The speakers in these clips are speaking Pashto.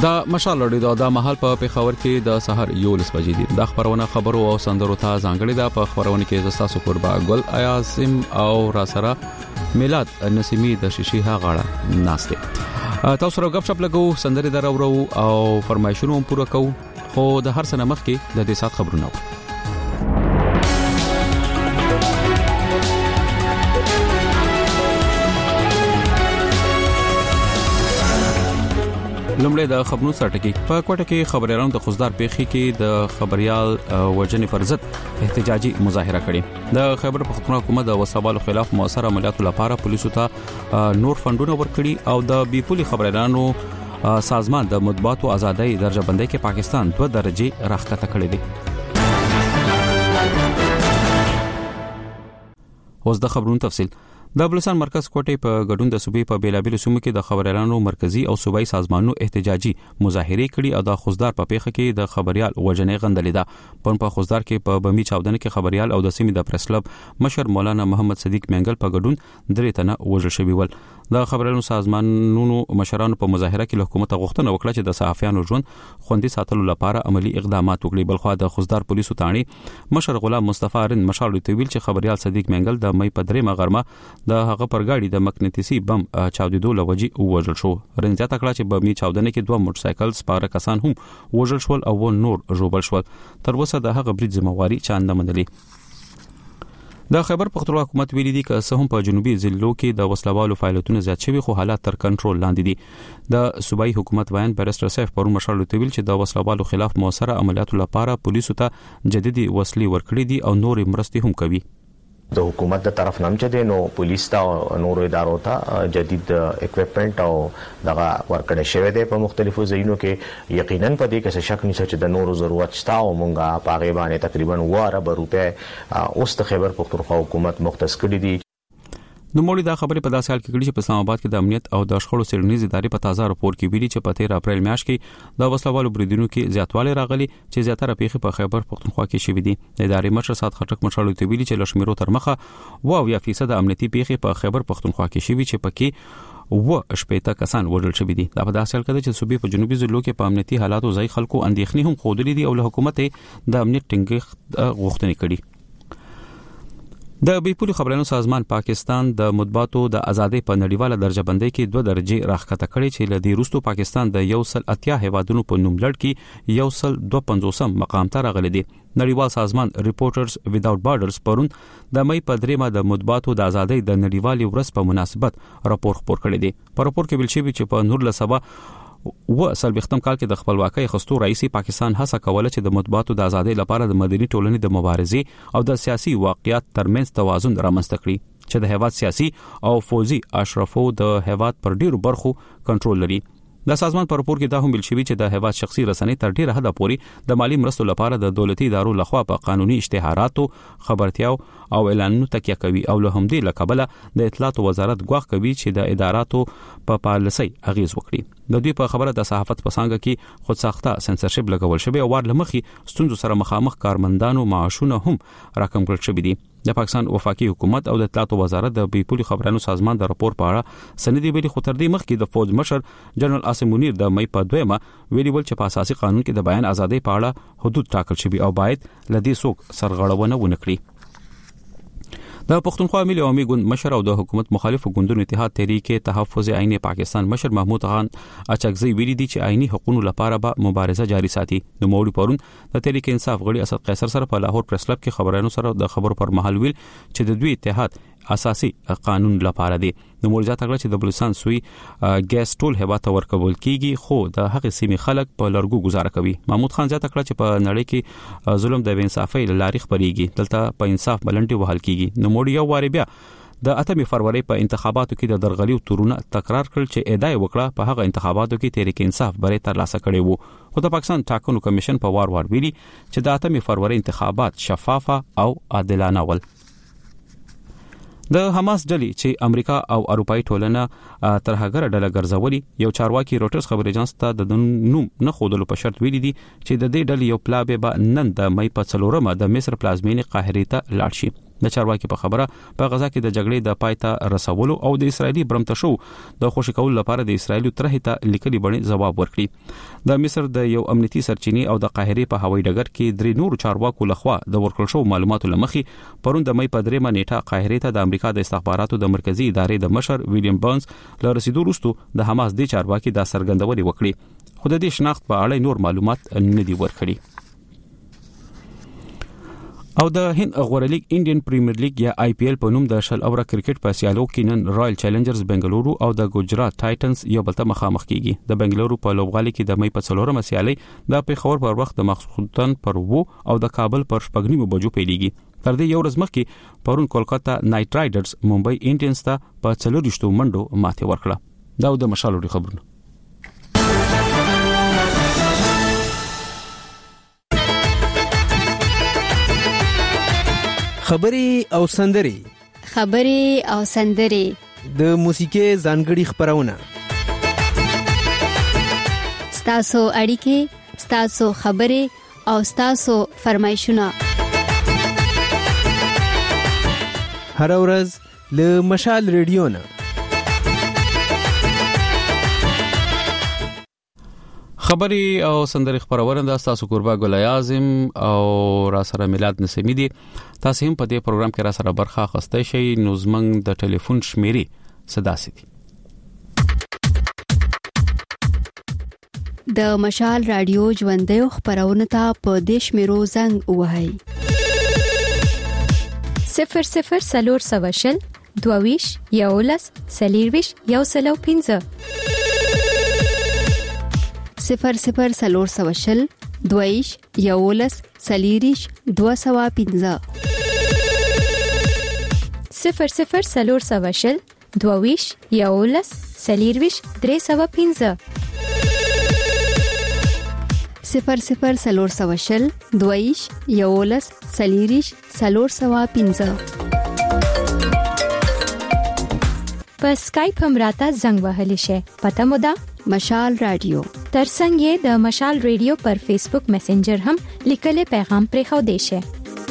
د مشال لړۍ د مهال په پیښور کې د سحر 11 بجې دي. د خبرونه خبرو او سندرو ته ځانګړي د په خبرونه کې زستاسو قربا ګل عاصم او راسره میلاد نسیمی د شیشه غاړه ناشته. تاسو راو غب شپ لګو سندري درورو او فرمایشونو پوره کو خو د هر سنه مخ کې د دې سات خبرونه لمړی د خبرونو سرټکی په کوټه کې خبريالانو د خوزدار پیخي کې د خبريال وجنې فرضت احتجاجي مظاهره کړې. د خیبر پختونخوا حکومت د وسوالو خلاف موثر عملیاتو لپاره پولیسو ته نور فندونه ورکړي او د بیپولي خبريالانو سازمان د مطبوعاتو ازادۍ درجه بندۍ کې پاکستان 2 درجه راخته کړې دي. اوس د خبرونو تفصیل. د بلوچستان مرکز کوټې په ګډون د صوبې په بیلابیل سیمو کې د خبريالانو مرکزی او صوبایي سازمانونو احتجاجي مظاهره کړي او د خوزدار په پیښه کې د خبريال وجنې غندلې ده. په خوزدار کې په بمی چاودنه کې خبريال او د سیمې د پریس کلب مشر مولانا محمد صدیق منګل په ګډون درې تنه وژل شوي ول. د خبريالانو سازمانونو مشرانو په مظاهره کې له حکومت غوښتنه وکړه چې د صحافیانو ژوند خوندي ساتلو لپاره عملی اقدامات وکړي. بلخو د خوزدار پولیسو تانی مشر غلام مصطفی ارن مشال تویل چې خبريال صدیق منګل د مې په 3 غرمه د هغه پر ګاډي د مقناطیسي بم چاودیدو لوجي وژل شو. رنځه تکړه چې بمي چاودنه کې 2 موټر سایکل سپاره کسان هم وژل شول او نور ژوبل شول. تر اوسه د هغه برید ذمہواری چاند منلې. د خیبر پختونخوا حکومت ویلي دي چې سهم په جنوبي ضلعو کې د وسلوالو فعالیتونه زیات شوي خو حالات تر کنټرول لاندې دي. د صوبایي حکومت بیان بیرستر سیف پرون مشال ویل چې د وسلوالو خلاف موثره عملیاتو لپاره پولیسو ته جديدي وسلې ورکړې دي او نور مرستې هم کوي. د حکومت د طرف نام چې نو پولیس ته نور ادارو ته جدید اکوپمنٹ او دغه ورکړې شوی دی په مختلفو ځایونو کې. یقینا په دې کې شک نشته چې د نور ضرورت شته او مونږه په غیبانه تقریبا 2 ارب روپے اوس د خیبر پختونخوا حکومت مختص کړی دي. نو مولي دا خبره په داسې حال کې کړي چې په اسلام آباد کې د امنیت او د شخړو څېړنیز ادارې په تازه راپور کې ویلي چې په 13 اپریل میاشت کې د وسلوالو بریدونو کې زیاتوالی راغلي چې زیاتره پیښې په خیبر پختونخوا کې شوې دي. د ادارې مشر سات خټک مشال ویلي چې لشمیرو تر مخه 20% امنیتي پیښې په خیبر پختونخوا کې شوې چې پکې شپېته کسان وژل شوي دي. دا په داسې حال کې چې صوبې په جنوبي ضلعو کې په امنیتي حالاتو ځای خلکو اندېښنې هم خوندلې دي او له حکومت د امنیت ټینګښت غوښتنې کړي. د بیپولي خبريالانو سازمان پاکستان د مطبوعاتو د ازادۍ په نړیواله درجه بندۍ کې 2 درجه راخته کړي چې لدی روسو پاکستان د 180 هیوادونو په نوم لړ کې 152 مقام ته راغلي دي. نړیوال سازمان ریپورټرز ویداوټ بارډرز پرون د مې په 3 د مطبوعاتو د ازادۍ د نړیوالې ورځ په مناسبت راپور خپور کړی دی. په راپور کې ویل شوی چې په نور لسبا سلبختم کال کې د خپلواکۍ خستو رئیسي پاکستان هڅه کوله چې د مطبوعاتو د ازادۍ لپاره د مدني ټولنې د مبارزې او د سیاسي واقعیت ترمنځ توازن رامنځته کړي چې د هیواد سیاسي او فوزي اشرافو د هیواد پر ډیرو برخو کنټرول لري. د سازمان پر راپور کې دا هم ویل شوی چې د هیواد شخصي رسنۍ تر ډیره حده پورې د مالی مرستو لپاره د دولتي ادارو لخوا په قانوني اشتهاراتو خبرتیاو او اعلانونو تکیه کوي او له همدې لکبله د اطلاعات وزارت غواخ کوي چې د اداراتو په پالیسۍ اغیز وکړي. د دوی په خبره د صحافت په څنګه کې خود ساخته سنسرشپ لګول شوی او ورلمخي ستونزو سره مخامخ کارمندانو معاشونه هم راکم کړل شوی دي. د پاکستان وفاقي حکومت او د اطلاعات وزارت د بیپولي خبريالانو سازمان د راپور په اړه سندې ویلي خو تر دې مخکې د فوج مشر جنرال عاصم منیر د مې په 2 ویلي ول چې په اساسي قانون کې د بیان ازادۍ په اړه حدود ټاکل شوی او باید لدی څوک سرغړونه ونه کړي. د پښتونخوا ملي عوامي ګوند مشر او د حکومت مخالف ګوندونو اتحاد تحریک تحفظ عین پاکستان مشر محمود خان اچکزی ویلي دي چې عیني حقوقو لپاره به مبارزه جاري ساتي. د موړي پرون د تحریک انصاف غړي اسد قیصر سره په لاهور پریس کلب کې خبرانو سره د خبرو پر مهال ویل چې د دوی اتحاد اساسي قانون لپاره دی. د مورجا تکړه چې د بلوچستان سوی ګیس ټول هوا ته ورکول کیږي خو د هغې سیمې خلک په لرګو گزاره کوي. محمود خان ځا تکړه چې په نړۍ کې ظلم د انصافۍ لارې خبريږي دلته په انصاف بلنټي وهل کیږي. نو موړي یو واری بیا د 8 فروری په انتخاباتو کې د درغلیو تورونه تکرار کړل چې ادعای وکړه په هغه انتخاباتو کې تحریک انصاف بری ترلاسه کړي وو. خو د پاکستان ټاکنو کمیشن په وار ویلي چې د 8 فروری انتخابات شفافه او عادلانه ول. د حماس ډلې چې امریکا او اروپאי ټولنه تر هغه ډله ګرځولي یو چارواکي روټرز خبري اژانس ته د نوم نه خودلو په شرط ویلي دي چې د دې ډلې یو پلابه به نن د مې په 4 د مصر پلازمینې قاهره ته لاړ شي. د چارواکي په خبره په غزا کې د جګړې د پایته رسولو او د اسرایلی برمتشو د خوشی کول لپاره د اسرایل طرحه ته لیکلي بڼه جواب ورکړي. د مصر د یو امنیتي سرچینې او د قاهره په هوایي ډګر کې درې نور چارواکو لخوا د ورکړل شو معلوماتو لمخي پرون د مې په 3 نیټه قاهره ته د امریکا د استخباراتو د مرکزی ادارې د مشر ویلیام بانز له رسیدو وروسته د حماس د چارواکي د سرګندوري وکړي، خو د دې شناخت په اړه نور معلومات نه دي ورکړي. او د هند غوړه لیګ انډین پریمیر لیګ یا آی پی ایل په نوم د شل اوره کرکټ په سیالو کې نن رائل چیلنجرز بنگلورو او د ګجرات ټایټنز یو بل ته مخامخ کیږي. د بنگلورو په لوبغالي کې د مې په 4مه سیالي د پیښور پر وخت د مخصوصن پر وو او د کابل پر 9 بجو پیلېږي. تر دې یو ورځ مخکې پرون کولکاتا نایټ رایډرز ممبئی انډینز ته په 4 منډو ماته ورکړه. دا د مشالو خبرونه. خبري او سندري د موسیقي ځانګړي خبرونه ستاسو اړیکې، ستاسو خبري او ستاسو فرمایشونه هر ورځ له مشال ریډیو نه. خبري او سندري خبرونه د تاسو قربا ګل اعظم او را سره میلاد نسمی دي. تاسو هم په دې پروګرام کې را سره برخه اخیستئ شئ. نو زمنګ د ټلیفون شمیرې صدا سي د مشال رادیو ژوندې خبرونه ته په دیش میرو زنګ وهاي 00 سلور سواشل دوویش یولس سلیرویش یوسلو 15 00 سلور سواشل دویش یولس سلیریش 215 00 سلور سواشل دوویش یولس سلیرویش 315 00 سلور سواشل دویش یولس سلیریش 315 په اسکایپ هم راته زنګ وهلی شي. پته مو ده مشال رادیو. ترڅنګ یې د مشال ریډیو پر فیسبوک میسنجر هم لیکلي پیغام پرې خو دی شي.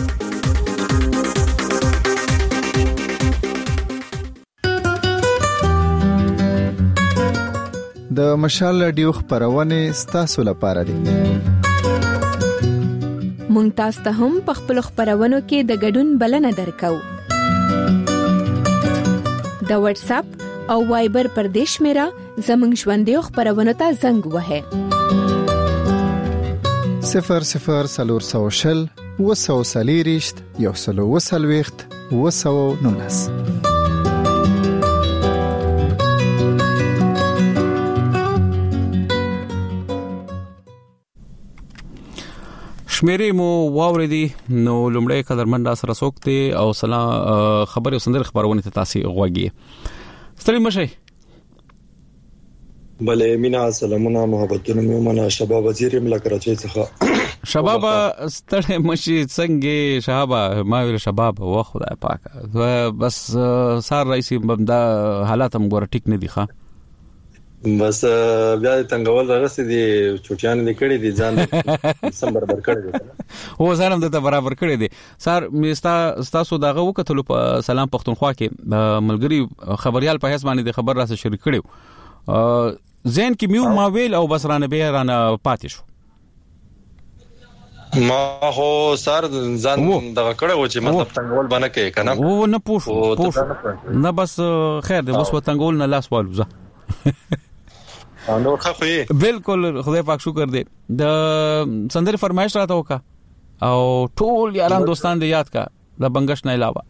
د مشال رادیو خبرونه ستاسو لپاره دي. مونږ تاسو ته هم په خپل خبرونو کې د ګډون بلنه درکو. د واتس اپ او وایبر پر دیش میرا زمنګ ژوندې خبرونه ته زنګ وهه 00 سلور سواشل وسو سلیریشت یوسلو وسلويخت وسو نونس. شمیرې مو واوریدي. نو لومړی قدرمن سره سوکته او سلام خبر او سندر خبرونه ته تاسو غوږی. ستړي مشه بله مینا سلامونه محبتونه میومنه شباب وزیر ملا کراچۍ څخه. شباب ستړي مشي څنګه شباب ما ویل شباب و خدای پاک بس سار رئیس بندا حالات هم ګور ټیک نه دي ښه بس بیا تنګول راغسي دي چټیان لیکړي دي ځان سم برابر کړی دي او ځانم ته برابر کړی دي. سار میستا تاسو دغه وکټلو په سلام پښتونخوا کې ملګری خبريال په هیڅ باندې د خبر راسه شریک کړو زین کې میو ما ویل او بس رانه به رانه پاتې شو. ما هو سار ځان دغه کړو چې مطلب تنګول باندې کې کنه او نه پوښ نه بس خیر دې بس وتنګول نه لاس والو زه نو خو بالکل خدای پاک شکر دې د سندري فرمایش راته وکا او ټول یاران دوستان دې یاد کا د بنگش نه علاوه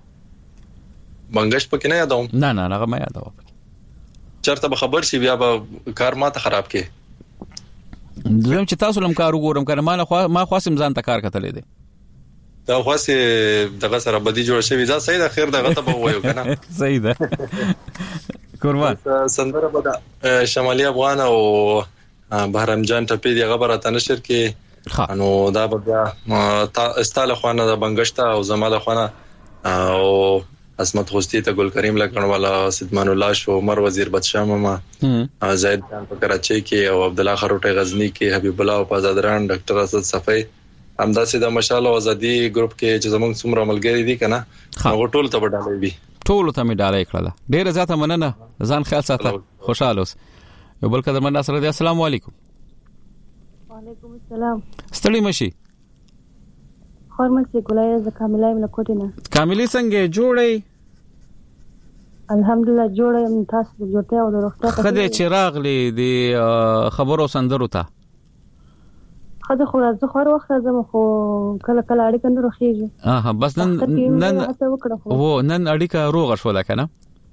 بنگش پکې نه یادوم نه هغه ما یادوم چرته به خبر شي بیا به کار ماته خراب کې زم چې تاسو لم کار وګورم کنه ما خاصم ځان ته کار کتلې دي دا خاصه دغه سره بدی جوړ شوی ځا صحیح ده خیر دغه ته به وایو کنه صحیح ده قربان سندره بدا شمالي افغان او بهرام جان ټپي دی غبره تنشر کې نو دا بیا استاله خوانه د بنگشتا او زماله خوانه او عصمت خوستی ته ګل کریم لکن والا سیدمان الله شو عمر وزیر بادشاہ ماما زید جان په کراچۍ کې او عبد الله خروټي غزنی کې حبیب الله او آزادران ډاکټر اسد صفی همداسې د مشال او ازادي ګروپ کې چې زموږ څومره ملګری دي کنه هغه ټول ته وډالې دي ټول ته می ډالې کړل ډیر زیاته مننه ځان خیال ساته خوشاله اوس یو بل قدر من سره دی السلام علیکم وعلیکم السلام ستړي مشي خورمسي ګولای ز کاملای من کوټینه کاملی څنګه جوړي الحمدلله جوړه تاسو د جوړته او د روغتیا خدای چراغ لې د خبرو سندرو ته خدای خو راځه خو وخت زما خو کله کله اړیکه نه روخیږي بس نن وو نن اړیکه روغ شول کنه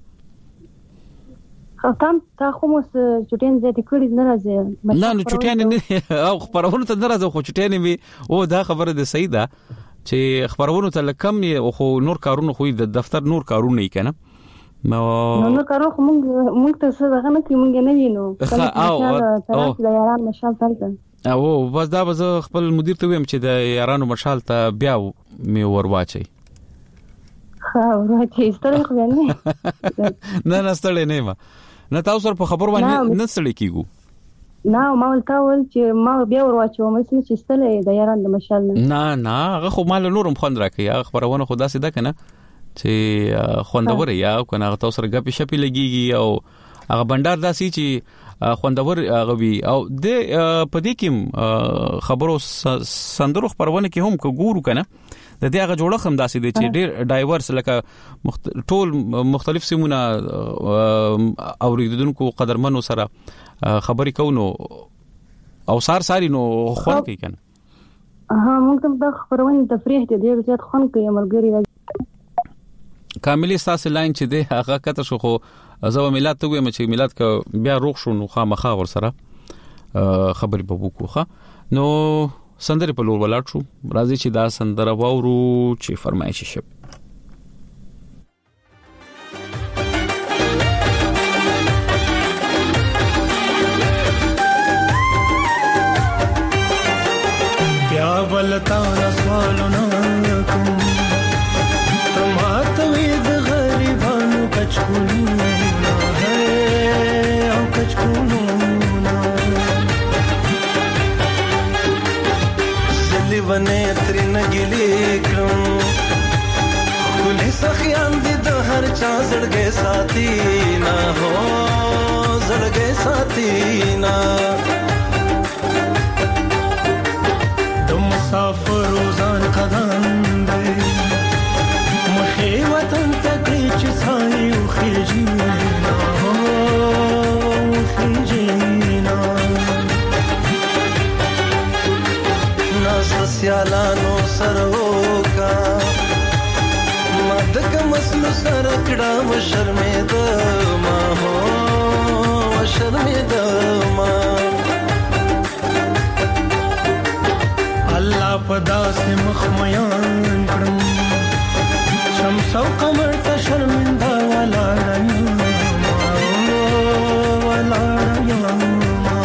خاطم تا خو مو چټین زیات کړی نه راځي نه نو چټین نه او خبرونه ته نه راځي خو چټین می او دا خبره ده صحیح ده چې خبرونه ته لکم خو نور کارونه خو د دفتر نور کارونه یې کنه نو کارو موږ ته څه دغه نه کوي موږ نه وینو او د یاران مشال تلته او بس دا به خپل مدیر ته ویم چې د یارانو مشال ته بیا می ورواچي ورواچي ستړي خو نه نه ستړي نه ما نه تاسو په خبر باندې نه ستړي کیګو نه ما ولتاول چې ما بیا ورواچو مې چې ستړي د یاران د مشال نه هغه خو مال نورم خوند راکې خبرونه خدا سي ده کنه چې خوندور یا کنه تاسو سره غپی شپی لګیږي او هغه بندر داسي چې خوندور غوي او د پدې کې خبرو سندرو خبرونه کې هم ګورو کنه د دې هغه جوړه هم داسي دي چې ډېر ډایورس لکه ټول مختلف سیمونه اوریدونکو قدرمنو سره خبرې کوو او ساري نو خون کوي کنه موږ د خبرونه تفریح دي ډېر زیات خون کوي ملګری کاملی ساسه لاین چې دی هغه کته شو خو زو میلاد ته ویم چې میلاد ک بیا روغ شو نو خامخا ور سره خبرې په وکوخه نو سندره په لور ولاړ شو راځي چې دا سندره وورو چې فرمایش شي بیا بلتا سوالونه کوم کچکولونا ہے او کچکولونا زلی ونه ترین گلی کرم کلی سخیان دی دو هر چا زڑگے ساتھی نا ہو زڑگے ساتھی نا دو مسافر روزان قدم دے مخی وطن تکلی چی سائی و خیجینا و خیجینا ناس سیالانو سروکا مدک مسلو سرکڑا و شرمید ما ہو و شرمید ما اللہ پدا سے مخمیان کرم شمسو قمر تا شرمندہ والا رایما والا رایما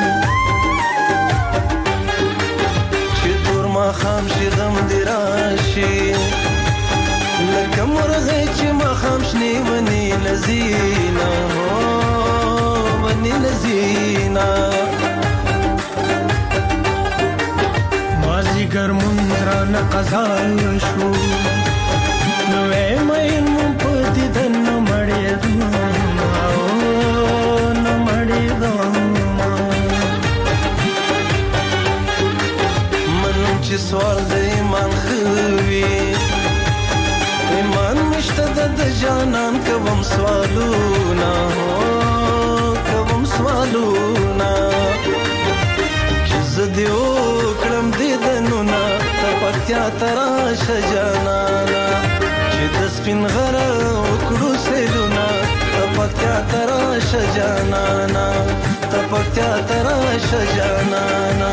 چی دور ما خام شی غم دی راشی لکم مرغی چی ما خام شنی ونی لزینا ونی لزینا مازی گر منزران قضا شو نوے مین مپتی دن نمڑی داما نمڑی داما من چی سوال دا ایمان خوی ایمان مشتد دا جانان کوم سوالونا کوم سوالونا چیز دیو کرم دیدنونا تپکتیا تراش جانانا دسپین غره وکړو سیلونا تپکتیا تراش جانانا تپکتیا تراش جانانا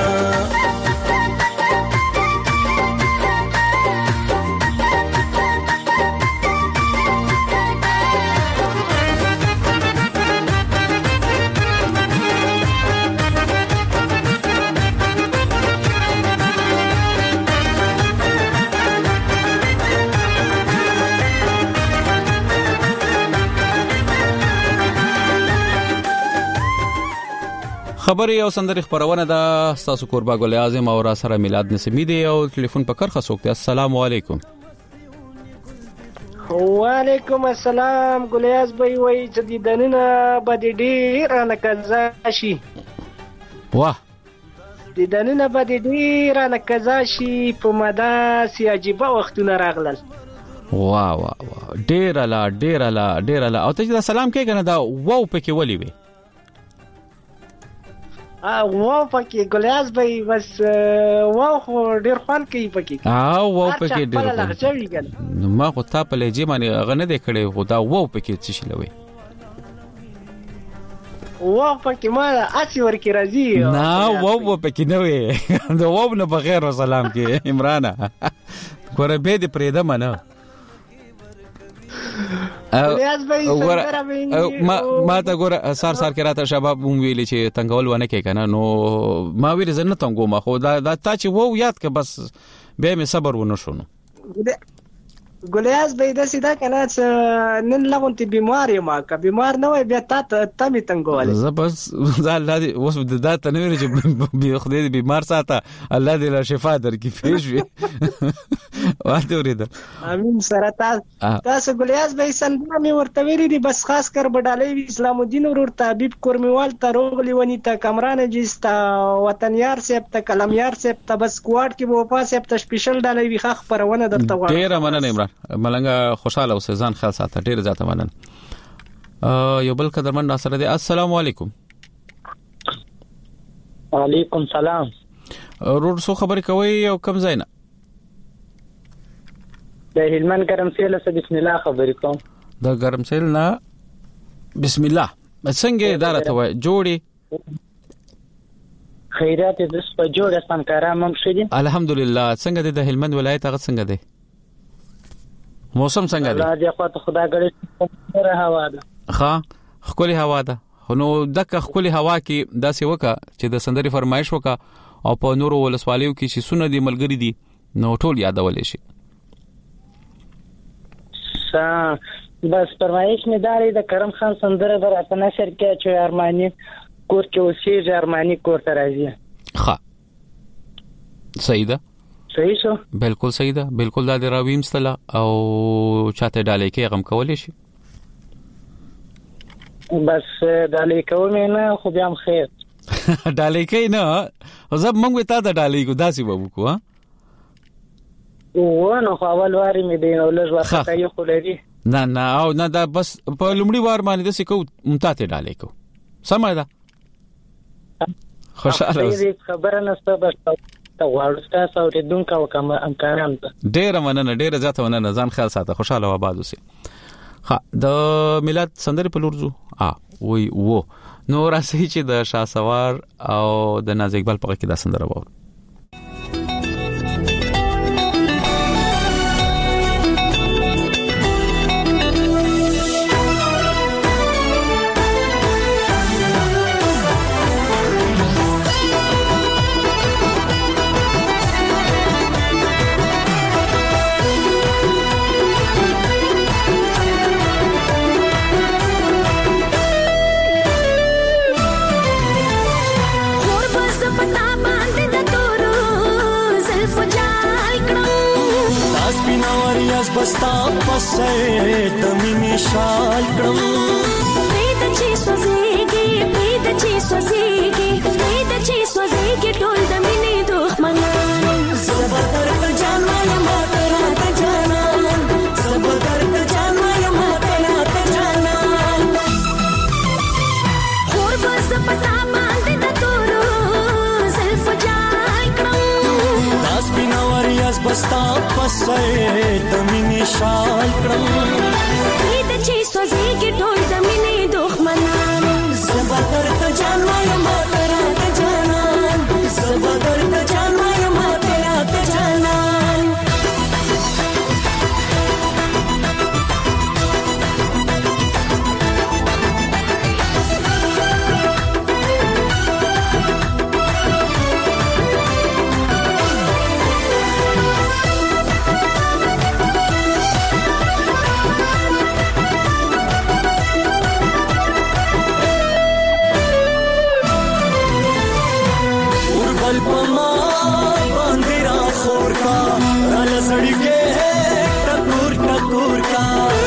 خبري او سندري خبرونه دا تاسو قربا ګل اعظم او را سره میلاد نسبی دی او ټلیفون په کرخه سوکته. السلام علیکم. وعلیکم السلام. ګلیاز بای وای جدیدنه بده ډیر نه قضا شي. واه جدیدنه بده ډیر نه قضا شي په مدا سی عجيبه وختونه راغلل. واه واه واه ډیر لا او ته دا سلام کې کنه دا واو پکې ولي وي. واو پکې ګلیاز بای بس واو خو ډیر خوان کوي پکې. واو پکې ډیر. ما خو تا په لږه باندې غنه دې کړي خو دا واو پکې څه شي لوي. واو پکې ما اسی ورکی راځي. نه واو پکې نه وي. دا واو نه بغیر سلام کې عمران ګوره به دې پرېده منه. ما ته ګوره سار کې راته شباب مونږ ویلي چې تنګول ونه کې کنه نو ما ویل زنه تنګو ما خو دا تا چې وو یاد ک بس به مې صبر ونه شونو. ګلیاز به د سیدا کنه نن لغونتي بیمار یم کا بیمار نه وای بیا ته می تنګول. زه بس الله دې اوس د دا تنویر چې به خدای دې بیمار ساته الله دې لا شفا درکې فیش واته ورید. امين سره تاسو ګلیاز به سلام ورته ویری دي بس خاص کر بډالې اسلام الدین ورور طبيب کورمیوال ته روغلی ونی ته کمران جستا وطنیار سیب ته کلمیار سیب ته بس کوارت کې په پاس سیب ته سپیشل ډالې وی خخ پرونه درته وایي. ډیر مننه عمران ملنګ خوشاله اوسه ځان خیال ساته ډیر زیاته منن. یو بل قدرمن ناصر دی. السلام علیکم. وعلیکم سلام. رور سو خبر کوي او کم زینا د هلمند ګرمسیل سره بسم الله خبرې کوم. د ګرمسیل نه بسم الله څنګه اداره ته وای جوړي خیرات د سپ جوړه سمکارا مم شدي الحمدلله. څنګه د هلمند ولایت هغه څنګه دی موسم څنګه دی؟ الله دې خو خدا غړي سره هوا ده. ها خولي هوا ده. نو دغه خولي هوا کې داسې وکا چې د سندري فرمایش وکا او په نورو ولسوالیو کې چې سونه دي ملګری دي نو ټول یادولې شي. بس فرمایش می داري د کرم خان سندره برابر نشر کې چې ارمانی کور کې اوسې ارمانی کور ته راځي. ها صحیح ده. صحیح شو. بالکل صحیح ده. بالکل دا د راویم ستله او چاته ډالې کې غم کولې شي. بس ډالې کوم نه خو بیا هم خیر. ډالې کې نه زب موږ ته دا ډالې کو داسې وبو کو ها. نو خو اول واري مې دی نو لږ وخت کوي خو لري. نه او نه دا بس په لومړي وار باندې د سکو ممتاته ډالې کو سمه ده. خوشاله اوسه. خبره نسته بس ته ورسته ساوټې دونکا وکم امکانام ته. ډېر مننه ډېر زیاته مننه ځان خیال ساته خوشاله و آباد اوسه. ها د میلاد سندري په لورځو وای وو نو راځي چې د شاسوار او د ناز اقبال په کې دا سندره وو. बस्ता पसे दमिनी शाल क्रम प्रीत ची सोजेगी टोल दमिनी दुश्मनान जबरदस्त जाना या मातरा त जाना जबरदस्त जाना या मातरा त जाना और बस पता बांधे न तोरो सिर्फ जाल क्रम दास बिना वरियास बस्ता पसे दमिनी शाल क्रम प्रीत ची सोजेगी टोल दमिनी दुश्मनान जबरदस्त जाना या मातरा त जाना जबरदस्त जाना या मातरा त जाना باندې را خور کا را لسړی کې ټکور ټکور کا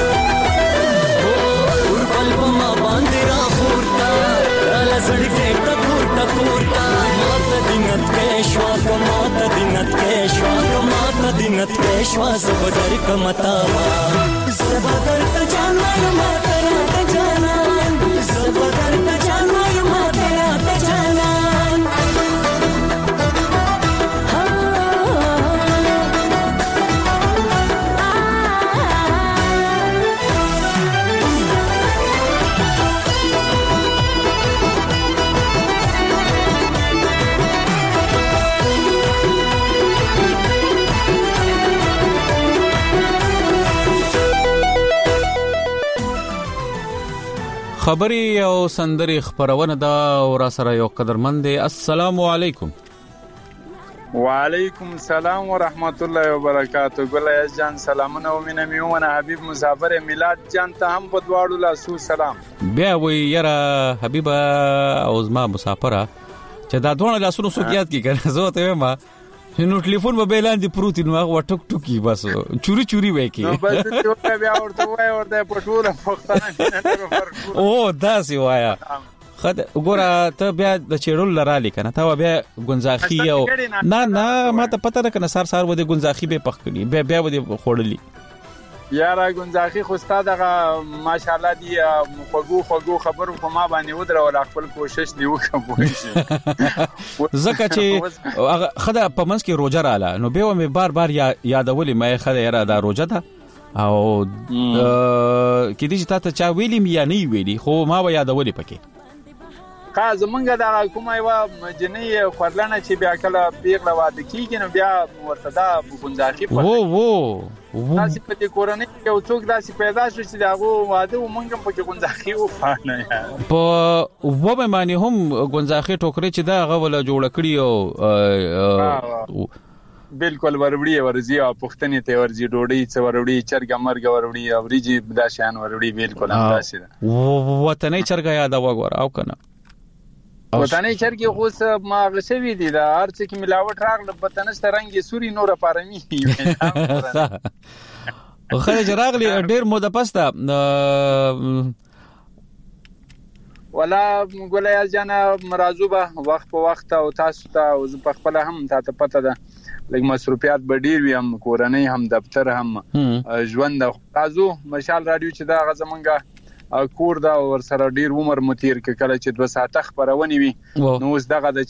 اور بل ما باندې را خور کا را لسړی کې ټکور ټکور کا مات دینت کې شوا مات دینت کې شوا مات دینت کې شوا زبر کمتا زبر ته جان ما ترا ته جانان زبر ته جان ما ترا ته جانان خبري او سندري خبرونه دا ور سره یو قدرمند. السلام علیکم. وعلیکم السلام ورحمت الله وبرکاتہ. ګلایز جان سلامونه او مینه میونه حبیب مسافر میلاد جان ته هم په دواړو لاسو سلام. بیا وی یاره حبیب او زما مسافره چې دا دوه لاسونو سوکیات کی کنه زه ته ما نو ټلیفون په بیلاندې پروت نو هغه ټک ټکی بس چوری چوری وای کی نو بس ته بیا ورته وای ورته پټوله پختانه او دا سی وایا خد وګوره ته بیا د چیرول لرالی کنه تا بیا گنزاخی او نه ما ته پته نه کنه سار و د گنزاخی به پخکلی بیا و د خوړلی یاره گنزاخی خو ستاد دغه ماشاءالله دی خوګو خبرو په ما باندې ودرول خپل کوشش دی وکړم زکه چې خدا په منځ کې روزه رااله نو به مې بار یادولې مې خدا یاره دا روزه ده او کې دې ته چا ویلی مې یا نه ویلی خو ما و یادولې پکې کا زمونږ د کومه یو جنې خورلنه چې بیا کله پیغله واده کیږي نو بیا ورته دا ګنزاخی په تاسو په دې کورنۍ کې یو څوک داسې پیدا شو چې داغه واده ومنګ په کې ګنزاخی وفانه په وبه معنی هم ګنزاخی ټوکرې چې دا غوله جوړ کړی او بالکل وروړي ورزي او پښتنې ته ورزي ډوډۍ څ وروړي چرګ مرګ وروړي او ریجی دا شان وروړي بالکل همداسې ده وطنۍ چرګ یاد وګور او کنه وطنۍ چرګ خو ما غسوي دي دا هرڅ کې ملاوت راغله وطنست رنگي سوري نور پارمي خلک راغلي ډېر مو د پسته ولا ګولای جانا مرازوبه وخت په وخت او تاسو ته او په خپل هم ته پته ده لکه مصروفیات ډیر وي هم کورنۍ هم دفتر هم ژوند تاسو مشال رادیو چې دا غزمنګه کور دا ور سره ډیر عمر متیر کله چې 2 ساعته خبرونه وي نو اوس دغه د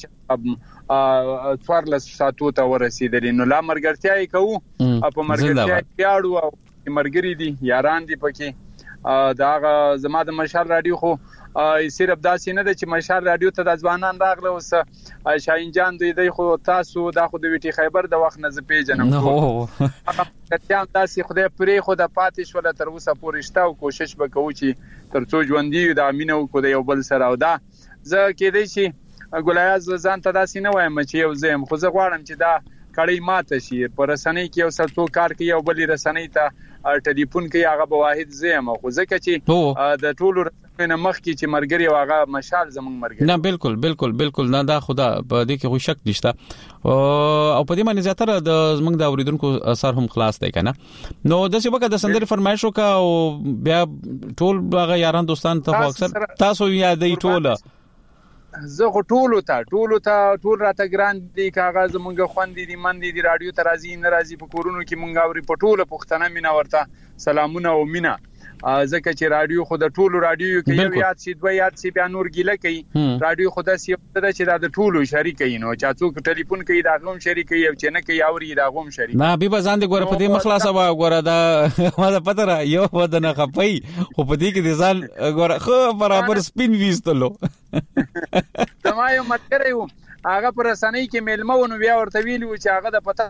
14 ساعتو ته ورسیدل نو لا مرګرتیا یې کوو په مرګرتیا یاړو او مرګری دي یاران دي پکې داغه زما د مشال رادیو خو صرف داسې نه ده چې مشال رادیو ته د ځوانان راغله اوس شاهین جان دوی خو تاسو دا خو د ویټي خیبر د وخت نه ز پیژنم کتیام داسې خدای پرې خو د پاتې شو تر اوسه پورې شته او کوشش وکړو چې ترڅو ژوندۍ د امینو کو د یو بل سره او دا زه کېدای شي ګلایز ځان ته داسې نه وایم چې یو زم خو زه غواړم چې دا کړي ماته شي پر رسنۍ کې یو څو کار کوي او بل رسنۍ ته ټلیفون کوي هغه به واحد زم خو ځکه چې د ټولو نه مخ کې چې مرګري او هغه مشال زمونږ مرګري نه بالکل نه دا خدا په دې کې خو شک نشته او په دې باندې زیاتره د زمونږ د اوریدونکو اثر هم خلاص دی کنه نو د څه وکړه د سندري فرمایش وکړه او بیا ټول هغه یاران دوستان ته اکثر تاسو یادې ټوله زه ټول راته ګران دي کاغذ مونږ خوندې دي من دي رادیو ته راځي ناراضي په کورونو کې مونږ اوري په ټوله پښتنه مینا ورته سلامونه او مینا ځکه چې رادیو خو د ټولو رادیو کې یو یاد شي دوه یاد شي بیا نور ګیله کوي رادیو خو د سیاست چې د ټولو شریک کوي نو چا څوک ټلیفون کوي دا غوم شریک کوي او چې نه کوي اوري دا غوم شریک نه به ځان دې ګوره په دې مخلاصه وا ګوره دا ما ده پته را یو ودنه خپي خو په دې کې د ځان ګوره خو برابر سپین ویستلو تما یو متکره یو هغه پر رسنۍ کې میلمه ونو بیا ورته ویلو چې هغه د پته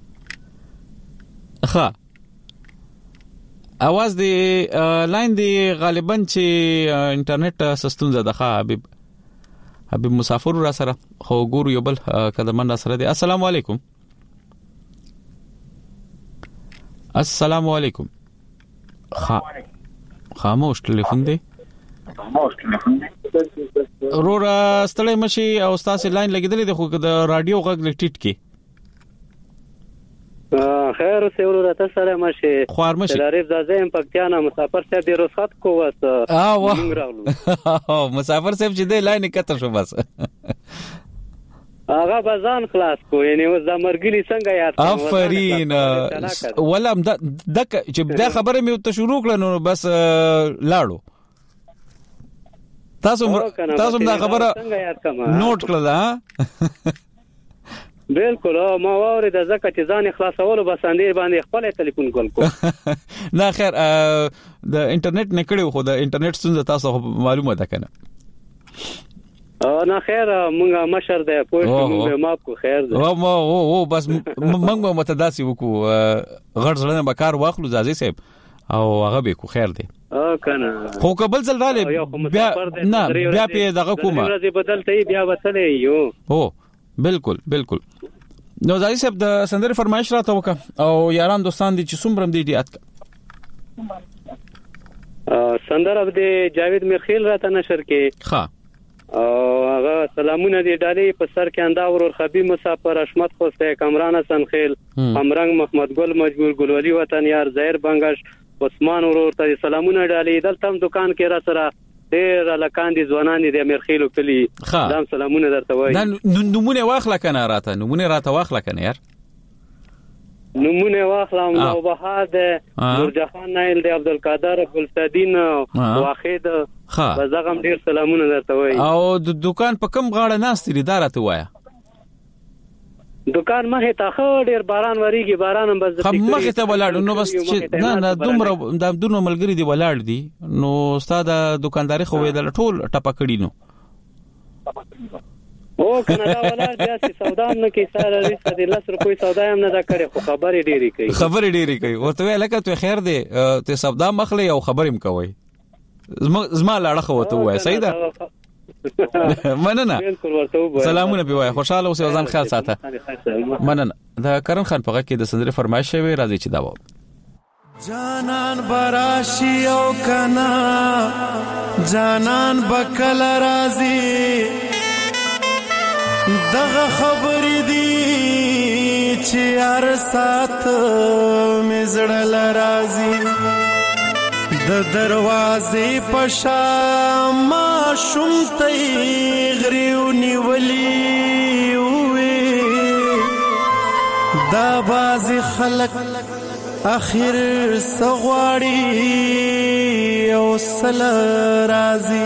ښه اواز دی لاین دی غالبا چې انټرنیټ سستون زده حبیب مسافر را سره خو ګورو یو بل قدمن را سره دی. السلام علیکم خاموش ټلیفون دی رورا ستړی مشي او تاسو لاین لګیدلې د خو د رادیو غږ لټیټ کی خیر اوسې ورته سره مشي خوار مشي تعریف زازم پکتیانا مسافر صاحب د رخصت کو وس مسافر صاحب چې د لاین کته شو بس هغه بزان خلاص کو یعنی و زمرګلی څنګه یاد افرین ولم دک چې دا خبره مې ته شروع کړه نو بس لاړو تاسو دا خبره نوٹ کړل ها بالکل ما واره د زکه چې ځان خلاصولو بس اندیر باندې خپل ټلیفون کول کو نه خیر د انټرنیټ نه کړو خو د انټرنیټ څنګه تاسو معلومه ده کنه نه خیر مونږه مشر ده پوه مونږه ماپ کو خیر ده او بس مونږه متداسي وکړو غړ زړه به کار واخلو زازي صاحب او هغه به کو خیر ده کنه خو قبل ځل رااله بیا نه بیا په دغه کومه ورځې بدلته بیا وصله یو هو بالکل نو زازي صاحب د سندره فرمایش راته وکړه او یاران دوستان دي چې څومره دي یاد سندره د جاوید میرخیل راته نشر کې ها هغه سلامونه دی ډالې په سر کې اندا ورور خبي مسافر اشمت خوسته کامران حسن خیل امرنګ محمد ګل مجبور ګلولي وطن یار زهیر بنگش عثمان ورور ته سلامونه ډالې دلته دکان کې را سره ډېر لکان دي ځوانان دي میرخیل کلی دام سلامونه درته وای نمونه واخله کنه راته نمونه راته واخله کنه یار نمونه واخلم نو بهاد نور جهان نایل دی عبدالقادر ګلستدین واحد بزغم ډیر سلامونه درته وای او د دکان په کم غاړه ناستې ادارته وایا دکان مخه ته ډیر باران وریږي باران هم بس مخه ته ولاړ نو بس نه دومره د دونو ملګری دی ولاړ دي نو استاد دکانداري خو ویل ټول ټپه کړي نو او کنه دا ولاړ داسې سودا نه کې سره رسې د 10 روپۍ سودا هم نه دا کړي خو خبرې ډېری کوي ورته لکه ته خیر دی ته سودا مخلې او خبرې مکوي زما لاړه خو ته وای صحیح ده مننه سلامونه به وای خوشاله اوسې ځان خیال ساته مننه دا کرن خان په کې د سندره فرمایش شوی راځي چې دا و جانان براشي او کنا جانان بکل راضي دغه خبرې دي چې هر سات مزړه لرازي د دروازې پشا ما شومتي غريو نیولي وې دا بازي خلق اخر سغواړي او سل رازي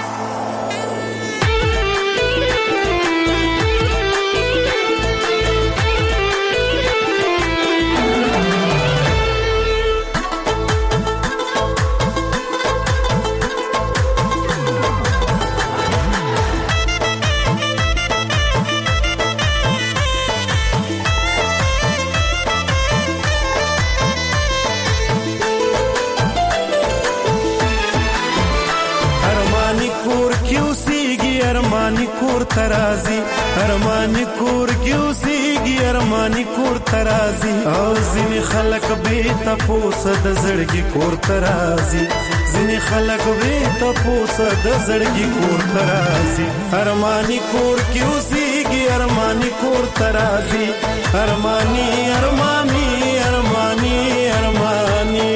ترازی ارمانی کور کیوسیږي ارمانی کور ترازی او ځینې خلک به تاسو د زړګي کور ترازی ځینې خلک به تاسو د زړګي کور ترازی ارمانی کور کیوسیږي ارمانی کور ترازی ارمانی ارمانی ارمانی ارمانی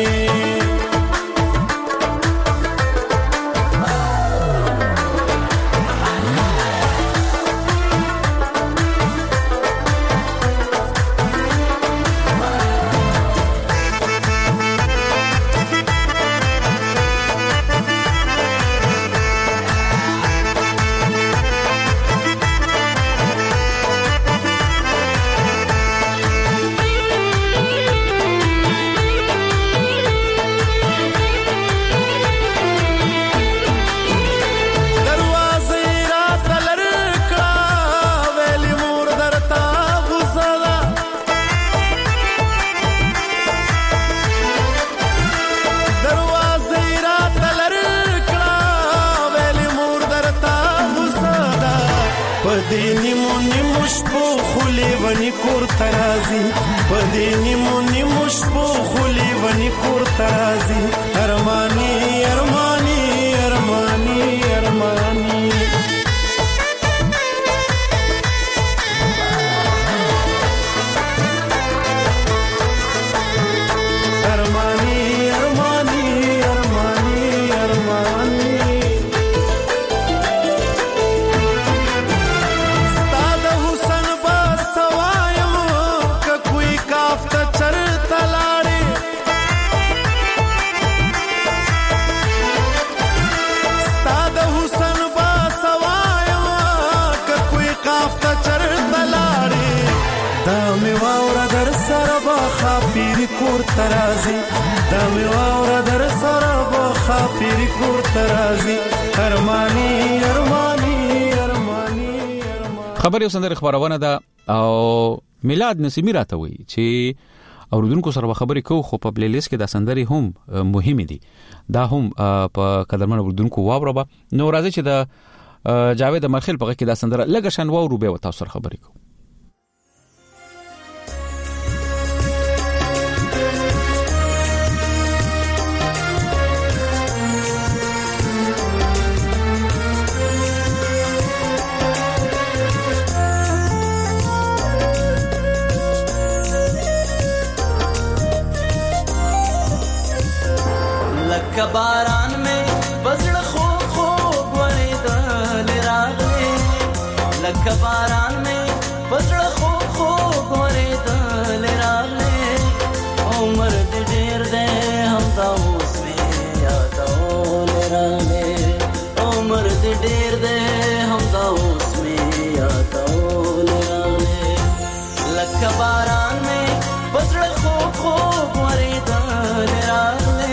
ارمانی ارمانی ارمانی می واور در سر با خاپیر کور ترازی دا می واور در سر با خاپیر کور ترازی ارمانی ارمانی ارمانی خبر یو سندره خبرونه ده او میلاد نسیمی راته وی چې اوردونکو سره خبرې کوو خو په پلی لیست کې د سندري هم مهمه دي دا هم په قدرمن اوردونکو واوربه نو راځي چې د جاوید مرخیل په کې د سندره لګ شان وورو به تاسو سره خبرې کوو बारान में बजड़ खो खो वरे दल रागले लख बारान में बजड़ खो खो वरे दल रागले उम्र देर दे हम दा उसमें यादों रागले उम्र देर दे हम दा उसमें यादों रागले लख बारान में बजड़ खो खो वरे दल रागले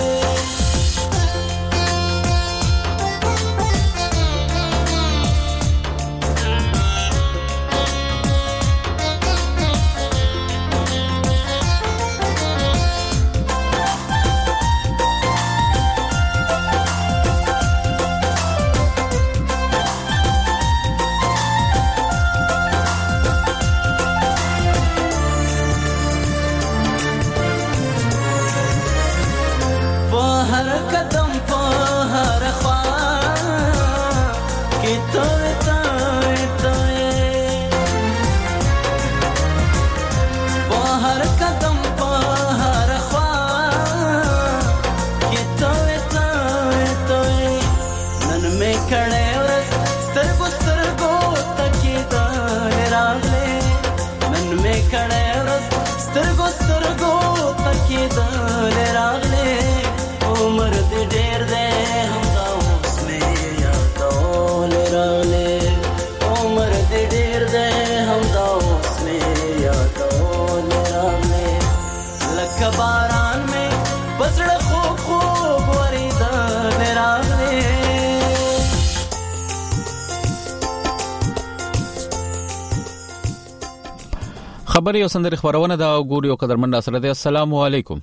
خبر یو سندره خبرونه دا ګوري او قدرمن سره دی السلام علیکم